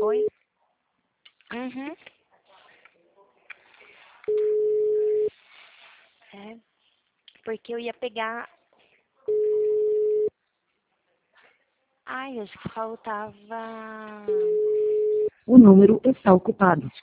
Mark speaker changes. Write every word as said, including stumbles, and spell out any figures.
Speaker 1: Oi? Uhum. É, porque eu ia pegar... Ai, acho que faltava...
Speaker 2: O número está ocupado.